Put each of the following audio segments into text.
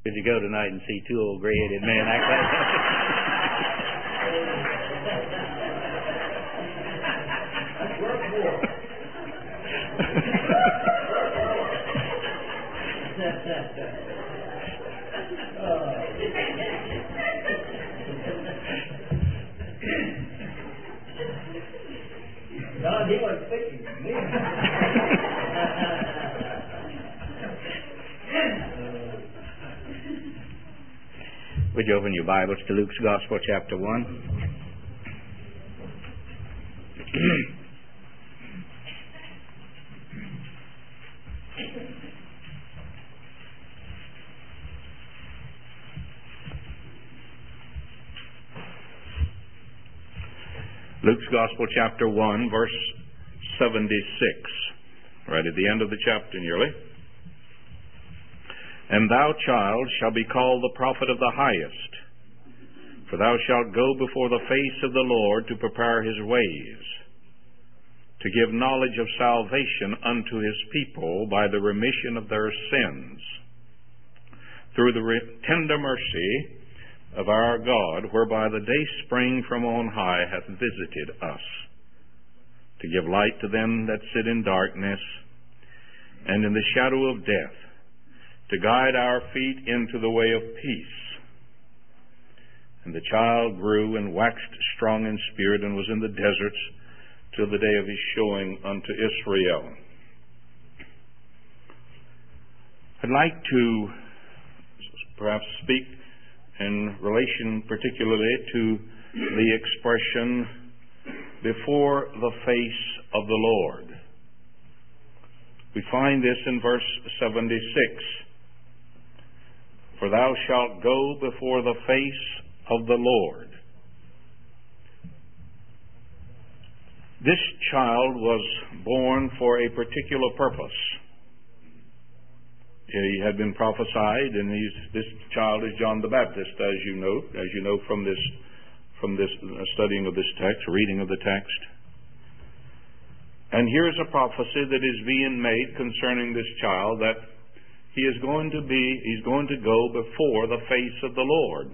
Did you go tonight and see two old gray-headed men act like God, he wasn't fixing me. Would you open your Bibles to Luke's Gospel, chapter 1? Luke's Gospel, chapter 1, verse 76. Right at the end of the chapter nearly. And thou, child, shalt be called the prophet of the highest, for thou shalt go before the face of the Lord to prepare his ways, to give knowledge of salvation unto his people by the remission of their sins, through the tender mercy of our God, whereby the day spring from on high hath visited us, to give light to them that sit in darkness and in the shadow of death, to guide our feet into the way of peace. And the child grew and waxed strong in spirit, and was in the deserts till the day of his showing unto Israel. I'd like to perhaps speak in relation particularly to the expression, before the face of the Lord. We find this in verse 76. For thou shalt go before the face of the Lord. This child was born for a particular purpose. He had been prophesied, and this child is John the Baptist, as you know from this studying of this text, reading of the text. And here's a prophecy that is being made concerning this child, that he's going to go before the face of the Lord.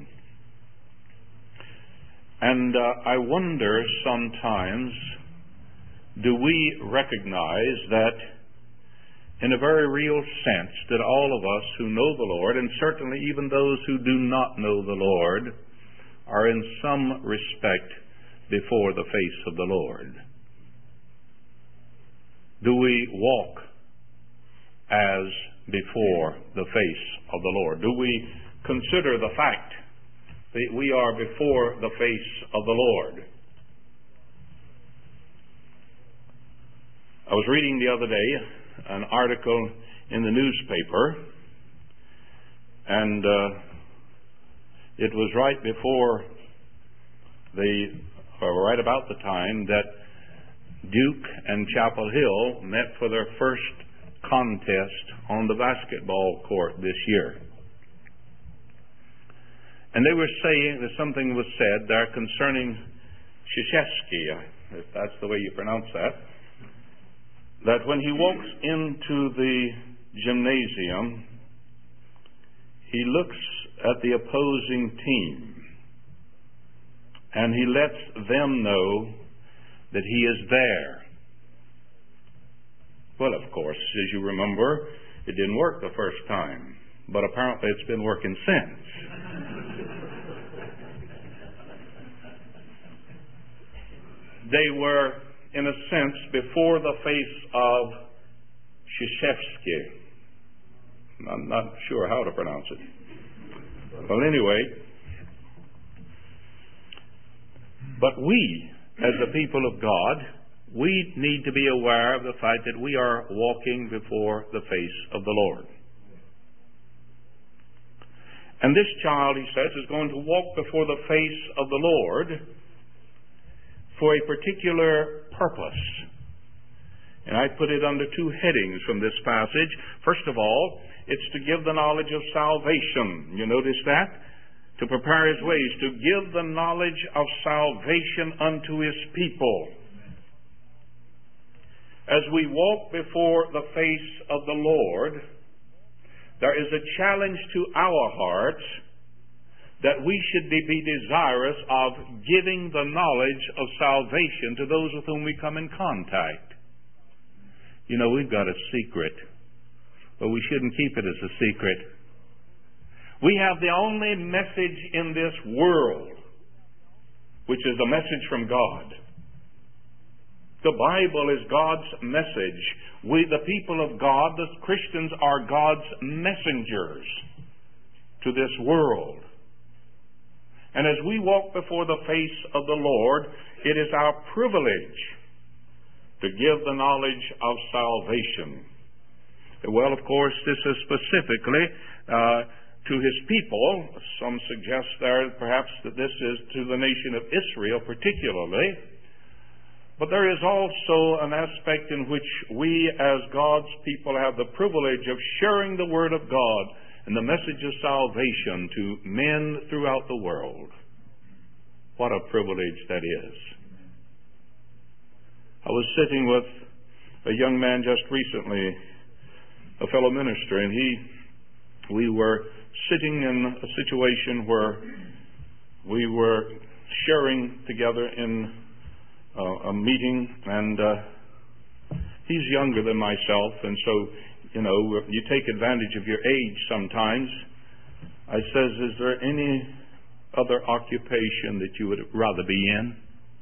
And I wonder sometimes, do we recognize that in a very real sense that all of us who know the Lord, and certainly even those who do not know the Lord, are in some respect before the face of the Lord? Do we walk as before the face of the Lord? Do we consider the fact that we are before the face of the Lord? I was reading the other day an article in the newspaper, and it was right before right about the time that Duke and Chapel Hill met for their first contest on the basketball court this year. And they were saying that something was said there concerning Krzyzewski, if that's the way you pronounce that when he walks into the gymnasium, he looks at the opposing team and he lets them know that he is there. Well, of course, as you remember, it didn't work the first time, but apparently it's been working since. They were, in a sense, before the face of Krzyzewski. I'm not sure how to pronounce it. Well, anyway, but we, as the people of God, we need to be aware of the fact that we are walking before the face of the Lord. And this child, he says, is going to walk before the face of the Lord for a particular purpose. And I put it under two headings from this passage. First of all, it's to give the knowledge of salvation. You notice that? To prepare his ways, to give the knowledge of salvation unto his people. As we walk before the face of the Lord, there is a challenge to our hearts that we should be desirous of giving the knowledge of salvation to those with whom we come in contact. You know, we've got a secret, but we shouldn't keep it as a secret. We have the only message in this world, which is a message from God. The Bible is God's message. We, the people of God, the Christians, are God's messengers to this world. And as we walk before the face of the Lord, it is our privilege to give the knowledge of salvation. Well, of course, this is specifically to His people. Some suggest there perhaps that this is to the nation of Israel particularly. But there is also an aspect in which we as God's people have the privilege of sharing the Word of God and the message of salvation to men throughout the world. What a privilege that is. I was sitting with a young man just recently, a fellow minister, and we were sitting in a situation where we were sharing together in a meeting, and he's younger than myself, and so, you know, you take advantage of your age sometimes. I says, is there any other occupation that you would rather be in?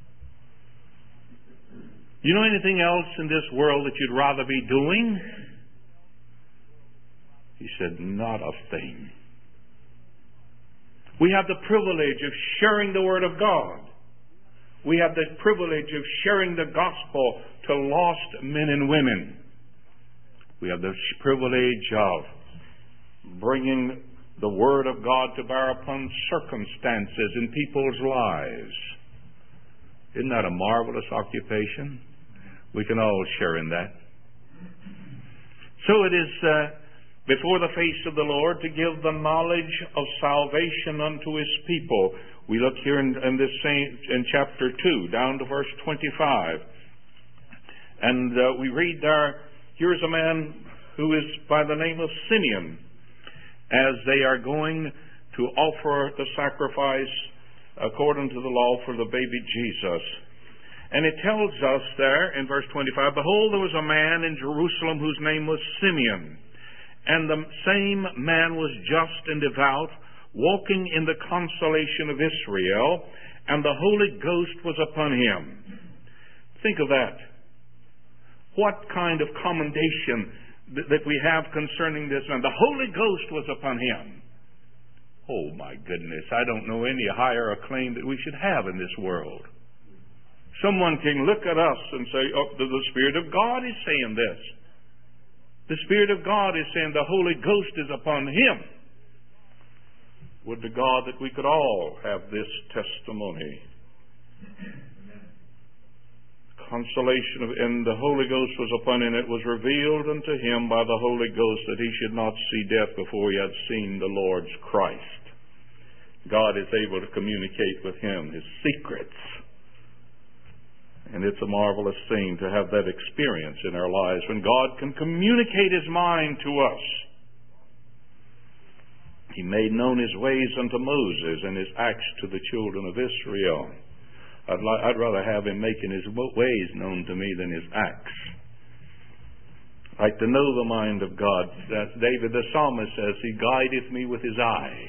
You know anything else in this world that you'd rather be doing? He said, not a thing. We have the privilege of sharing the Word of God. We have the privilege of sharing the gospel to lost men and women. We have the privilege of bringing the Word of God to bear upon circumstances in people's lives. Isn't that a marvelous occupation? We can all share in that. So it is before the face of the Lord to give the knowledge of salvation unto His people. We look here in this same, in chapter 2, down to verse 25. And we read there, here's a man who is by the name of Simeon, as they are going to offer the sacrifice according to the law for the baby Jesus. And it tells us there in verse 25, behold, there was a man in Jerusalem whose name was Simeon. And the same man was just and devout, walking in the consolation of Israel, and the Holy Ghost was upon him. Think of that. What kind of commendation that we have concerning this man. The Holy Ghost was upon him. Oh my goodness, I don't know any higher acclaim that we should have in this world. Someone can look at us and say, oh, the Spirit of God is saying this. The Spirit of God is saying the Holy Ghost is upon him. Would to God that we could all have this testimony. Consolation and the Holy Ghost was upon him. It was revealed unto him by the Holy Ghost that he should not see death before he had seen the Lord's Christ. God is able to communicate with him his secrets. And it's a marvelous thing to have that experience in our lives when God can communicate his mind to us. He made known his ways unto Moses and his acts to the children of Israel. I'd rather have him making his ways known to me than his acts. I'd like to know the mind of God. As David the psalmist says, he guideth me with his eye.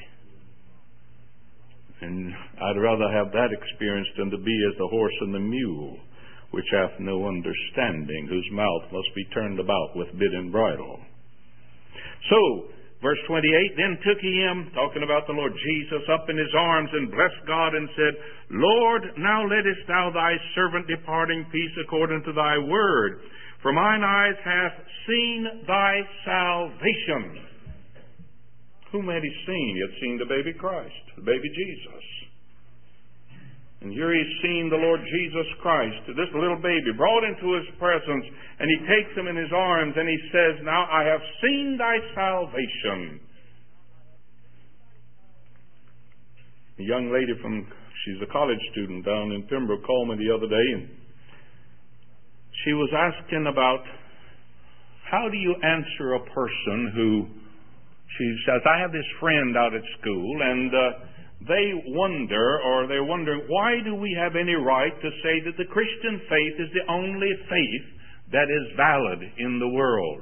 And I'd rather have that experience than to be as the horse and the mule, which hath no understanding, whose mouth must be turned about with bit and bridle. So, verse 28, then took he him, talking about the Lord Jesus, up in his arms and blessed God and said, Lord, now lettest thou thy servant depart in peace according to thy word. For mine eyes hath seen thy salvation. Whom had he seen? He had seen the baby Christ, the baby Jesus. And here he's seen the Lord Jesus Christ, this little baby, brought into his presence, and he takes him in his arms, and he says, now I have seen thy salvation. A young lady she's a college student down in Pembroke, called me the other day, and she was asking about, how do you answer a person who She says, I have this friend out at school, and they're wondering, why do we have any right to say that the Christian faith is the only faith that is valid in the world?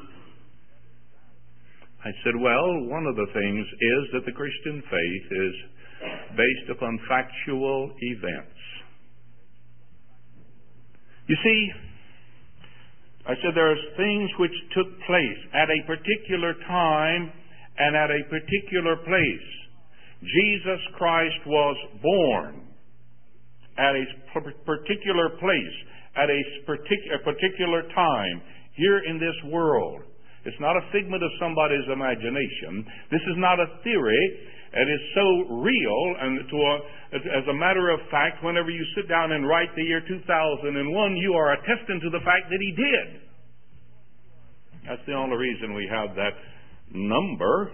I said, well, one of the things is that the Christian faith is based upon factual events. You see, I said there's things which took place at a particular time and at a particular place. Jesus Christ was born at a particular place, at a particular time, here in this world. It's not a figment of somebody's imagination. This is not a theory. It is so real, and as a matter of fact, whenever you sit down and write the year 2001, you are attesting to the fact that He did. That's the only reason we have that number,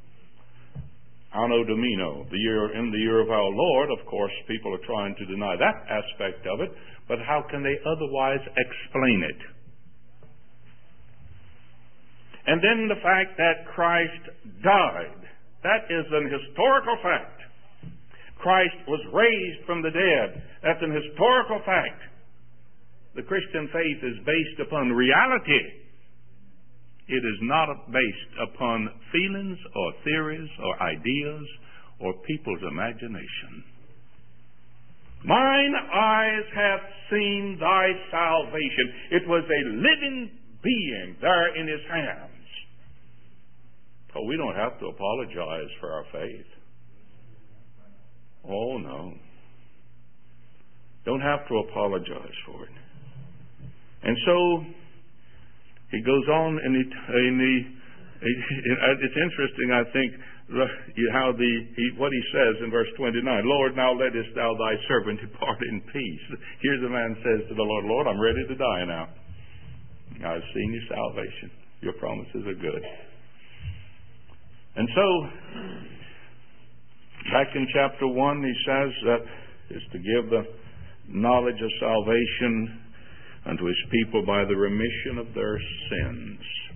Anno Domini, in the year of our Lord. Of course, people are trying to deny that aspect of it, but how can they otherwise explain it? And then the fact that Christ died. That is an historical fact. Christ was raised from the dead. That's an historical fact. The Christian faith is based upon reality. It is not based upon feelings or theories or ideas or people's imagination. Mine eyes have seen thy salvation. It was a living being there in His hands. Oh, we don't have to apologize for our faith. Oh, no. Don't have to apologize for it. And so, he goes on, and it's interesting, I think, how what he says in verse 29. Lord, now lettest thou thy servant depart in peace. Here's a man says to the Lord, Lord, I'm ready to die now. I've seen your salvation. Your promises are good. And so, back in chapter 1, he says that is to give the knowledge of salvation unto His people by the remission of their sins.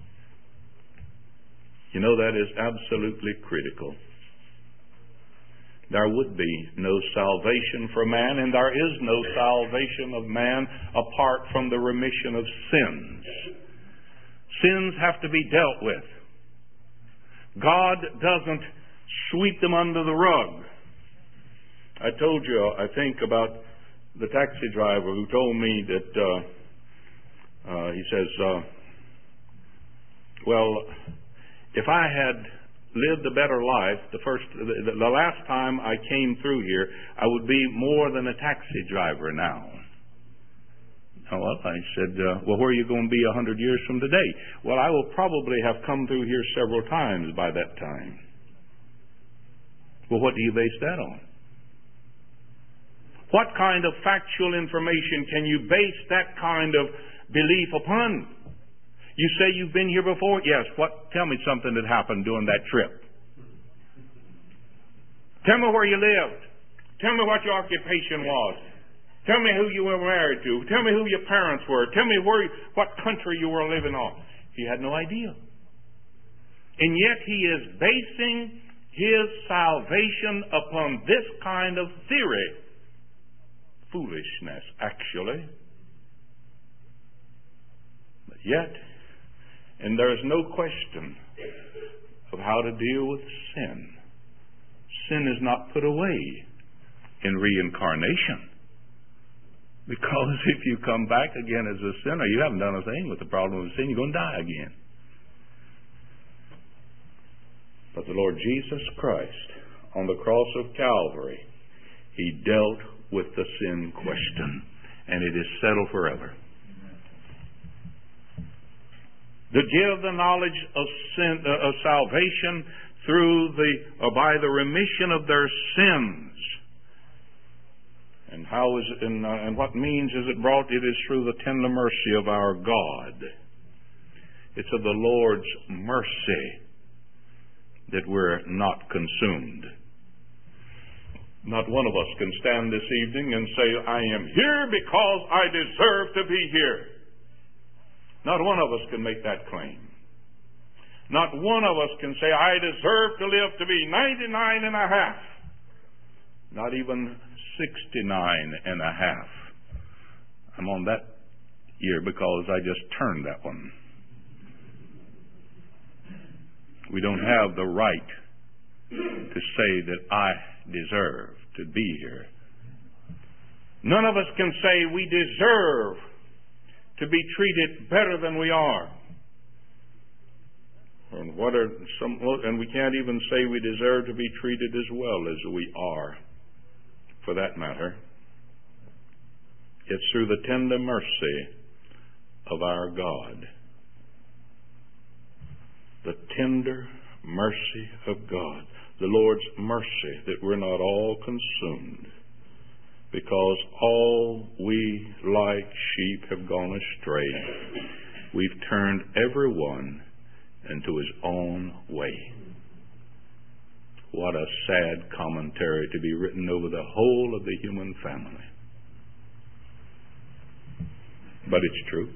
You know, that is absolutely critical. There would be no salvation for man, and there is no salvation of man apart from the remission of sins. Sins have to be dealt with. God doesn't sweep them under the rug. I told you, I think, about the taxi driver who told me that he says, well, if I had lived a better life the last time I came through here, I would be more than a taxi driver now. Oh, well, I said, well, where are you going to be 100 years from today? Well, I will probably have come through here several times by that time. Well, what do you base that on? What kind of factual information can you base that kind of belief upon? You say you've been here before? Yes. Tell me something that happened during that trip. Tell me where you lived. Tell me what your occupation was. Tell me who you were married to. Tell me who your parents were. Tell me what country you were living on. He had no idea. And yet he is basing his salvation upon this kind of theory. Foolishness, actually. But yet, and there is no question of how to deal with sin. Sin is not put away in reincarnation. Because if you come back again as a sinner, you haven't done a thing with the problem of sin. You're going to die again. But the Lord Jesus Christ, on the cross of Calvary, He dealt with the sin question, and it is settled forever. To give the knowledge of sin, of salvation by the remission of their sins. And how is it, and what means is it brought? It is through the tender mercy of our God. It's of the Lord's mercy that we're not consumed. Not one of us can stand this evening and say, I am here because I deserve to be here. Not one of us can make that claim. Not one of us can say, I deserve to live to be 99 and a half. Not even 69 and a half. I'm on that year because I just turned that one. We don't have the right to say that I deserve to be here. None of us can say we deserve to be treated better than we are. And we can't even say we deserve to be treated as well as we are, for that matter. It's through the tender mercy of our God. The tender mercy of God. The Lord's mercy that we're not all consumed, because all we like sheep have gone astray. We've turned every one into his own way. What a sad commentary to be written over the whole of the human family. But it's true.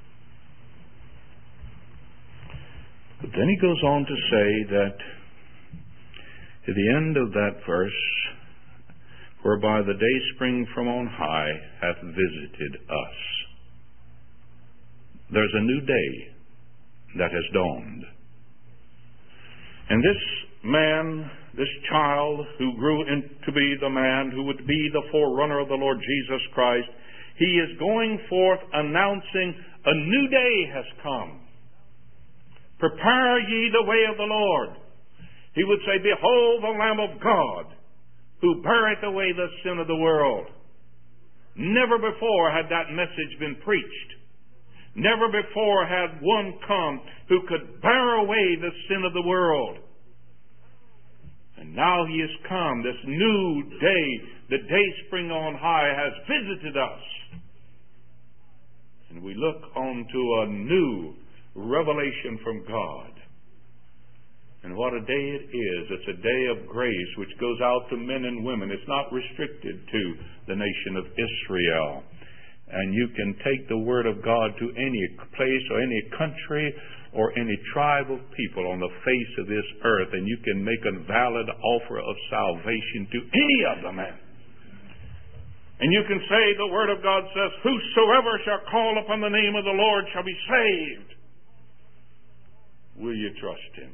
But then he goes on to say that at the end of that verse, whereby the dayspring from on high hath visited us. There's a new day that has dawned. And this man, this child who grew to be the man who would be the forerunner of the Lord Jesus Christ, he is going forth announcing a new day has come. Prepare ye the way of the Lord. He would say, behold the Lamb of God, who beareth away the sin of the world. Never before had that message been preached. Never before had one come who could bear away the sin of the world. And now he has come, this new day, the dayspring on high has visited us. And we look onto a new revelation from God. And what a day it is. It's a day of grace which goes out to men and women. It's not restricted to the nation of Israel. And you can take the Word of God to any place or any country or any tribe of people on the face of this earth, and you can make a valid offer of salvation to any of them. And you can say the Word of God says, whosoever shall call upon the name of the Lord shall be saved. Will you trust Him?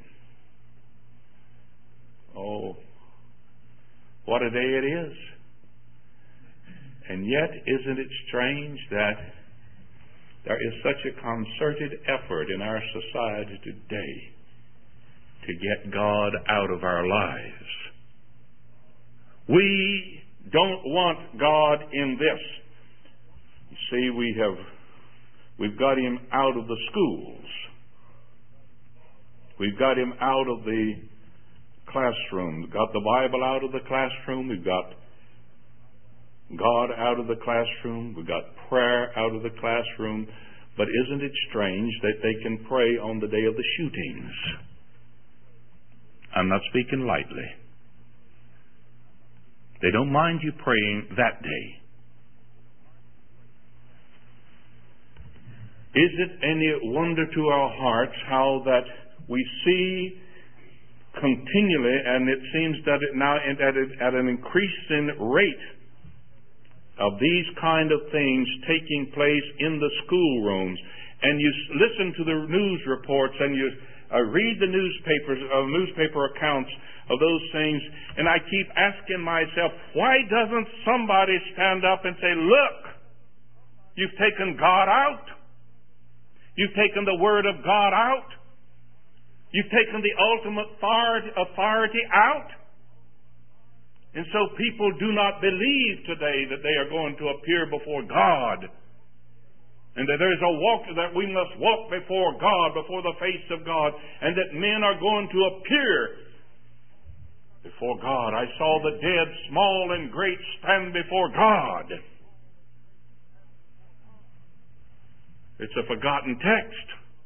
Oh, what a day it is. And yet, isn't it strange that there is such a concerted effort in our society today to get God out of our lives? We don't want God in this. You see, we've got Him out of the schools. We've got Him out of the classroom. We've got the Bible out of the classroom. We've got God out of the classroom. We've got prayer out of the classroom. But isn't it strange that they can pray on the day of the shootings? I'm not speaking lightly. They don't mind you praying that day. Is it any wonder to our hearts how that we see continually, and it seems that it now at an increasing rate of these kind of things taking place in the schoolrooms, and you listen to the news reports and you read the newspaper accounts of those things, and I keep asking myself, why doesn't somebody stand up and say, look, you've taken God out. You've taken the Word of God out. You've taken the ultimate authority out. And so people do not believe today that they are going to appear before God. And that there is a walk that we must walk before God, before the face of God, and that men are going to appear before God. I saw the dead, small and great, stand before God. It's a forgotten text.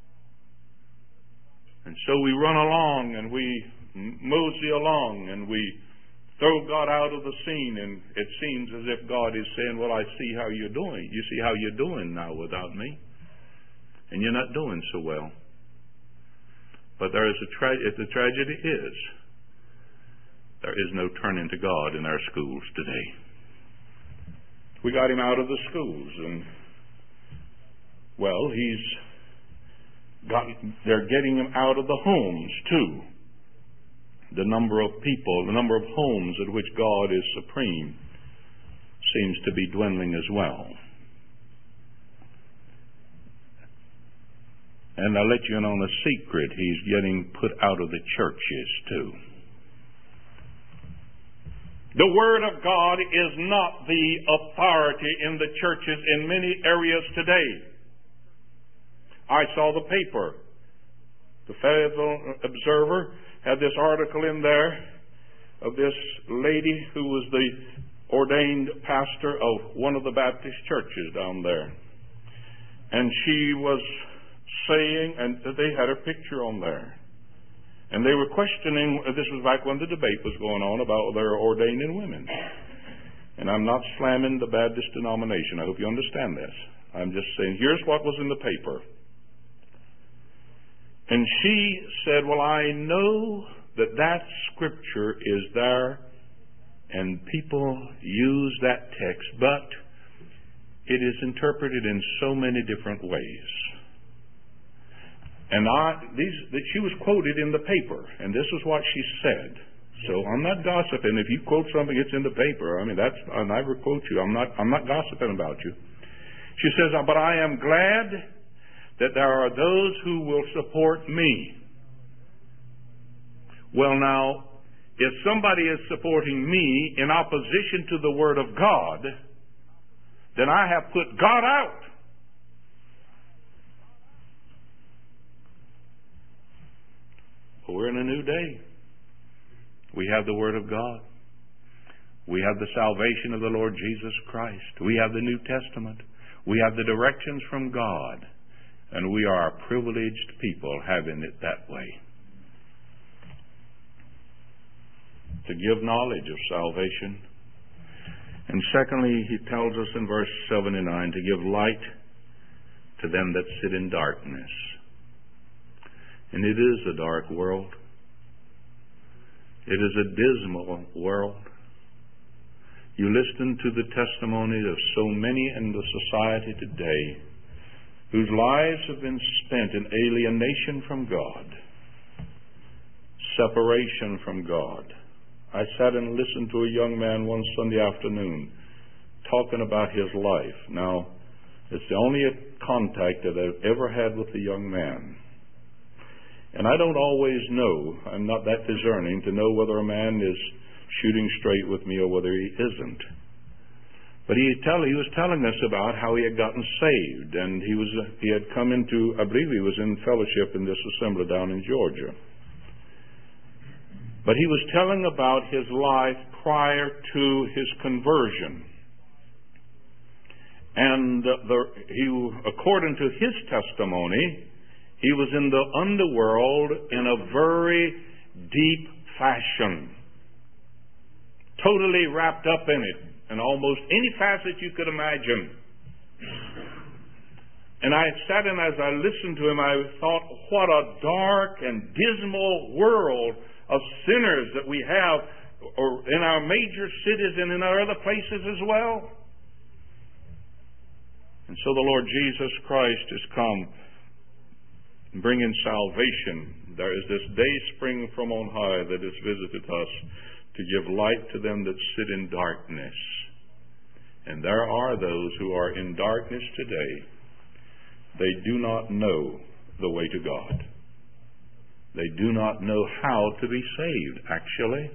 And so we run along and we mosey along and we throw God out of the scene, and it seems as if God is saying, well, I see how you're doing. You see how you're doing now without me. And you're not doing so well. But there is the tragedy is, there is no turning to God in our schools today. We got him out of the schools, and well, they're getting him out of the homes too. The number of people, the number of homes at which God is supreme seems to be dwindling as well. And I'll let you in on a secret. He's getting put out of the churches too. The Word of God is not the authority in the churches in many areas today. I saw the paper. The Fayetteville Observer had this article in there of this lady who was the ordained pastor of one of the Baptist churches down there. And she was saying, and they had her picture on there. And they were questioning, this was back when the debate was going on about their ordaining women. And I'm not slamming the Baptist denomination. I hope you understand this. I'm just saying, here's what was in the paper. And she said, well, I know that scripture is there and people use that text, but it is interpreted in so many different ways. And she was quoted in the paper, and this is what she said. So I'm not gossiping. If you quote something, it's in the paper. I mean, and I will quote you. I'm not gossiping about you. She says, but I am glad that there are those who will support me. Well, now, if somebody is supporting me in opposition to the Word of God, then I have put God out. But we're in a new day. We have the Word of God. We have the salvation of the Lord Jesus Christ. We have the New Testament. We have the directions from God. And we are a privileged people having it that way. To give knowledge of salvation. And secondly, he tells us in verse 79 to give light to them that sit in darkness. And it is a dark world. It is a dismal world. You listen to the testimony of so many in the society today whose lives have been spent in alienation from God, separation from God. I sat and listened to a young man one Sunday afternoon talking about his life. Now, it's the only contact that I've ever had with the young man. And I don't always know, I'm not that discerning to know whether a man is shooting straight with me or whether he isn't. But he was telling us about how he had gotten saved, and he had come into, I believe he was in fellowship in this assembly down in Georgia. But he was telling about his life prior to his conversion. And according to his testimony, he was in the underworld in a very deep fashion. Totally wrapped up in it. In almost any facet you could imagine. And I sat and as I listened to him, I thought, what a dark and dismal world of sinners that we have in our major cities and in our other places as well. And so the Lord Jesus Christ has come bringing salvation. There is this day spring from on high that has visited us to give light to them that sit in darkness. And there are those who are in darkness today. They do not know the way to God. They do not know how to be saved, actually.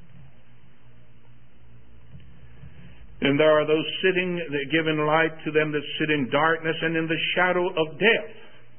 And there are those giving light to them that sit in darkness and in the shadow of death.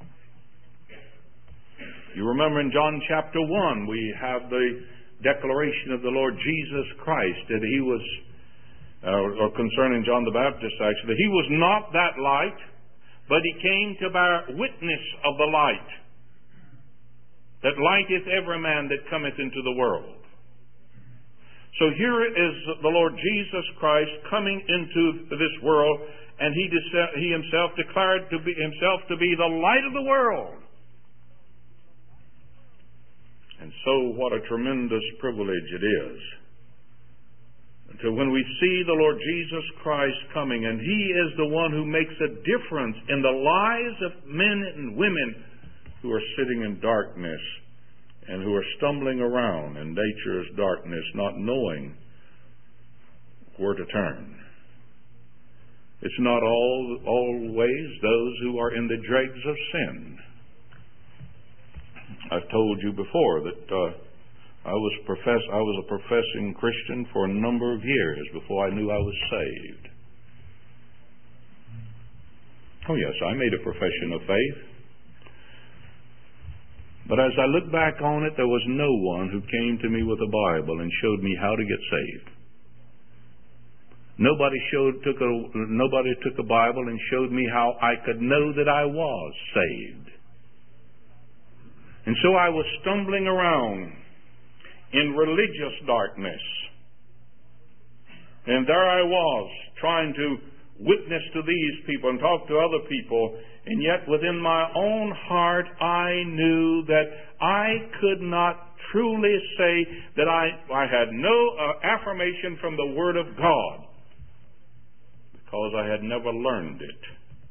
You remember in John chapter 1, we have the declaration of the Lord Jesus Christ that he was, or concerning John the Baptist actually, he was not that light, but he came to bear witness of the light. That light is every man that cometh into the world. So here is the Lord Jesus Christ coming into this world, and he himself declared himself to be the light of the world. And so what a tremendous privilege it is to when we see the Lord Jesus Christ coming, and He is the one who makes a difference in the lives of men and women who are sitting in darkness and who are stumbling around in nature's darkness, not knowing where to turn. It's not always those who are in the dregs of sin. I've told you before that I was a professing Christian for a number of years before I knew I was saved. Oh yes, I made a profession of faith. But as I look back on it, there was no one who came to me with a Bible and showed me how to get saved. Nobody took a Bible and showed me how I could know that I was saved. And so I was stumbling around in religious darkness. And there I was, trying to witness to these people and talk to other people, and yet within my own heart I knew that I could not truly say that I had no affirmation from the Word of God, because I had never learned it.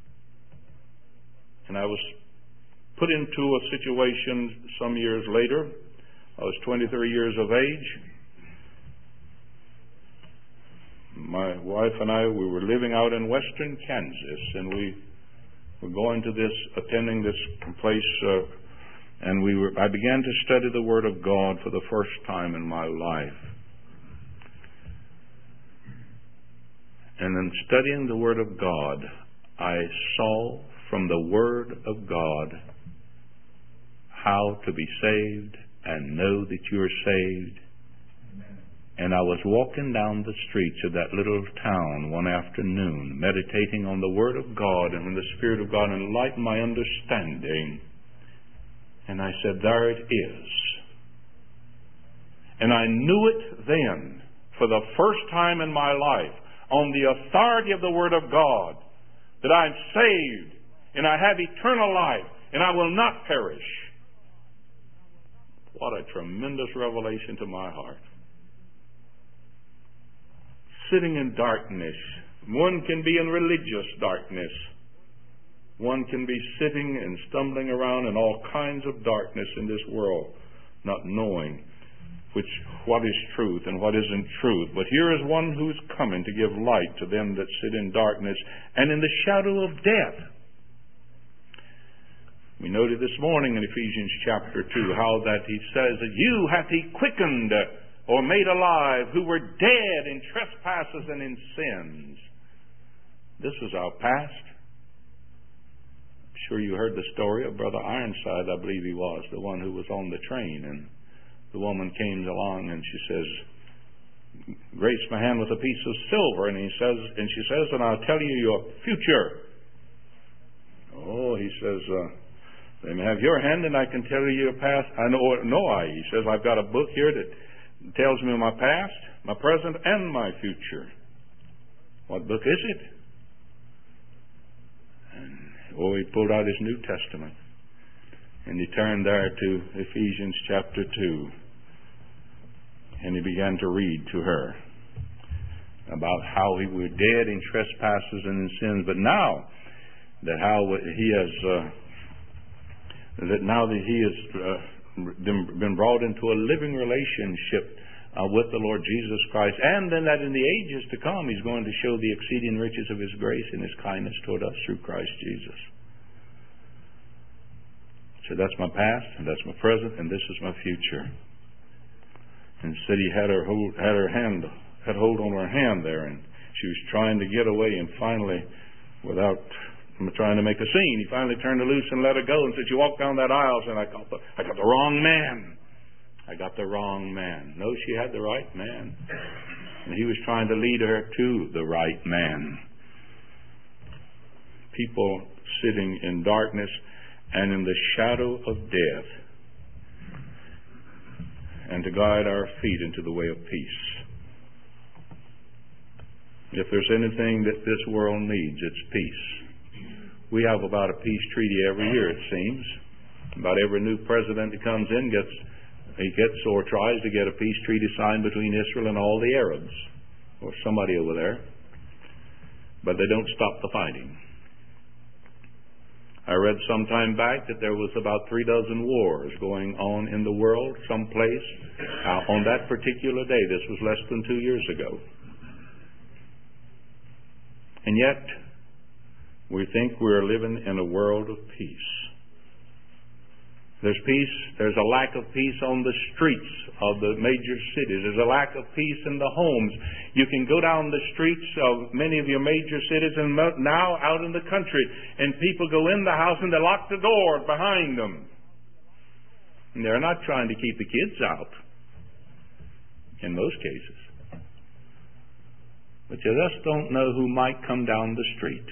And I was put into a situation some years later. I was 23 years of age. My wife and I, we were living out in western Kansas, and we were going to attending this place, and I began to study the Word of God for the first time in my life. And in studying the Word of God, I saw from the Word of God how to be saved and know that you are saved. And I was walking down the streets of that little town one afternoon, meditating on the Word of God, and when the Spirit of God enlightened my understanding, and I said, there it is. And I knew it then, for the first time in my life, on the authority of the Word of God, that I'm saved, and I have eternal life, and I will not perish. What a tremendous revelation to my heart. Sitting in darkness. One can be in religious darkness. One can be sitting and stumbling around in all kinds of darkness in this world, not knowing what is truth and what isn't truth. But here is one who is coming to give light to them that sit in darkness and in the shadow of death. We noted this morning in Ephesians chapter 2 how that he says that you hath he quickened or made alive who were dead in trespasses and in sins. This was our past. I'm sure you heard the story of Brother Ironside, I believe he was, the one who was on the train, and the woman came along and she says, graced my hand with a piece of silver, and she says, and I'll tell you your future. Oh, he says, let me have your hand and I can tell you your past. He says, I've got a book here that tells me my past, my present, and my future. What book is it? And, he pulled out his New Testament. And he turned there to Ephesians chapter 2. And he began to read to her about how we were dead in trespasses and in sins, but now that he has been brought into a living relationship with the Lord Jesus Christ, and then that in the ages to come he's going to show the exceeding riches of his grace and his kindness toward us through Christ Jesus. So that's my past, and that's my present, and this is my future. And said he had hold on her hand there, and she was trying to get away, and finally, without trying to make a scene, he finally turned her loose and let her go, and said, "You walk down that aisle," and I got the wrong man. I got the wrong man. No, she had the right man, and he was trying to lead her to the right man. People sitting in darkness and in the shadow of death, and to guide our feet into the way of peace. If there's anything that this world needs, it's peace. We have about a peace treaty every year, it seems. About every new president that comes in gets He gets or tries to get a peace treaty signed between Israel and all the Arabs, or somebody over there, but they don't stop the fighting. I read some time back that there was about 36 wars going on in the world, someplace, on that particular day. This was less than 2 years ago. And yet, we think we're living in a world of peace. There's peace. There's a lack of peace on the streets of the major cities. There's a lack of peace in the homes. You can go down the streets of many of your major cities and now out in the country, and people go in the house and they lock the door behind them. And they're not trying to keep the kids out in most cases. But you just don't know who might come down the street.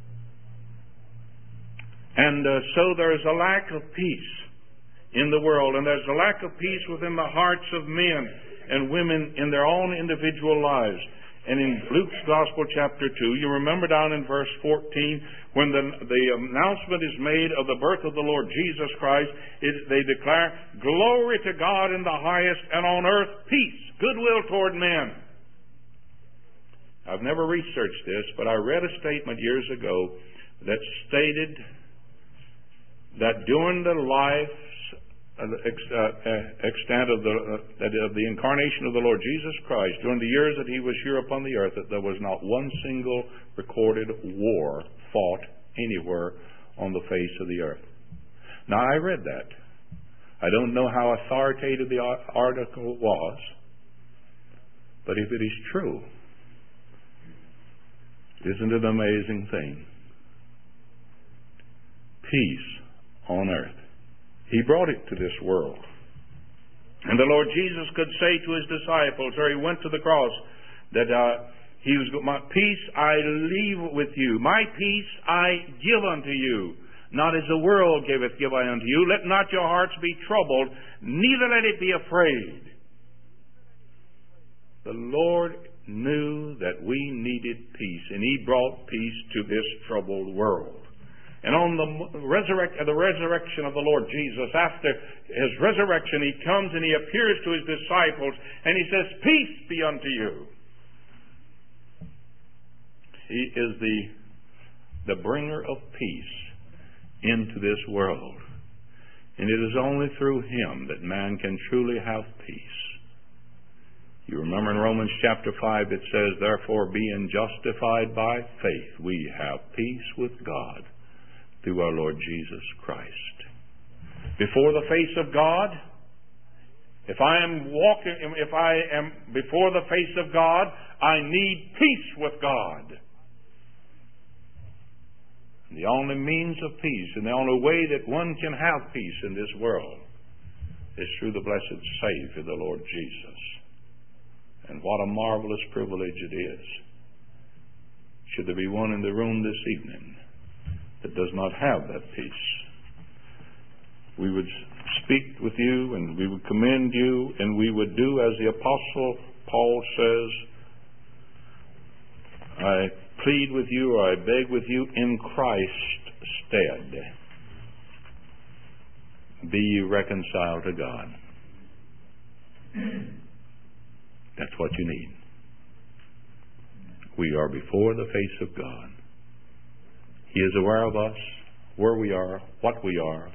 And so there's a lack of peace in the world, and there's a lack of peace within the hearts of men and women in their own individual lives. And in Luke's Gospel, chapter 2, you remember down in verse 14, when the announcement is made of the birth of the Lord Jesus Christ, they declare, "Glory to God in the highest, and on earth peace, goodwill toward men." I've never researched this, but I read a statement years ago that stated that during the extent of the incarnation of the Lord Jesus Christ, during the years that He was here upon the earth, that there was not one single recorded war fought anywhere on the face of the earth. Now, I read that. I don't know how authoritative the article was, but if it is true, isn't it an amazing thing? Peace on earth. He brought it to this world. And the Lord Jesus could say to His disciples, or He went to the cross, that He was, "My peace I leave with you. My peace I give unto you. Not as the world giveth, give I unto you. Let not your hearts be troubled, neither let it be afraid." The Lord knew that we needed peace, and He brought peace to this troubled world. And on the resurrection of the Lord Jesus, after His resurrection, He comes and He appears to His disciples, and He says, "Peace be unto you." He is the bringer of peace into this world. And it is only through Him that man can truly have peace. You remember in Romans chapter 5 it says, "Therefore, being justified by faith, we have peace with God through our Lord Jesus Christ." Before the face of God, if I am before the face of God, I need peace with God. The only means of peace and the only way that one can have peace in this world is through the blessed Savior, the Lord Jesus. And what a marvelous privilege it is. Should there be one in the room this evening that does not have that peace, we would speak with you and we would commend you, and we would do as the Apostle Paul says, "I plead with you, or I beg with you in Christ's stead, be ye reconciled to God." That's what you need. We are before the face of God. He is aware of us, where we are, what we are,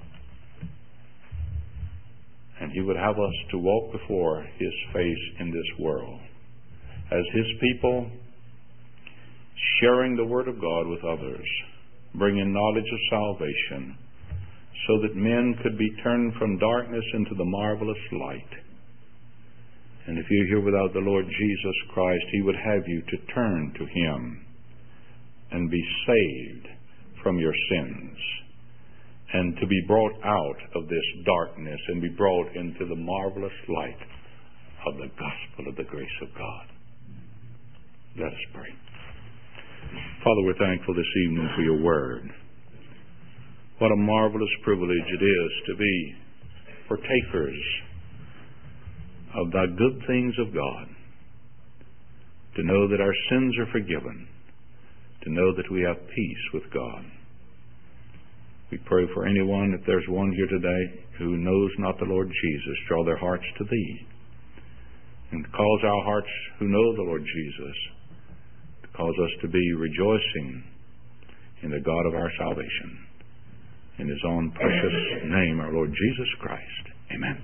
and He would have us to walk before His face in this world as His people, sharing the Word of God with others, bringing knowledge of salvation, so that men could be turned from darkness into the marvelous light. And if you're here without the Lord Jesus Christ, He would have you to turn to Him and be saved from your sins, and to be brought out of this darkness and be brought into the marvelous light of the gospel of the grace of God. Let us pray. Father, we're thankful this evening for your word. What a marvelous privilege it is to be partakers of the good things of God, to know that our sins are forgiven, to know that we have peace with God. We pray for anyone, if there's one here today who knows not the Lord Jesus, draw their hearts to Thee. And cause our hearts who know the Lord Jesus to cause us to be rejoicing in the God of our salvation. In His own precious name, our Lord Jesus Christ. Amen.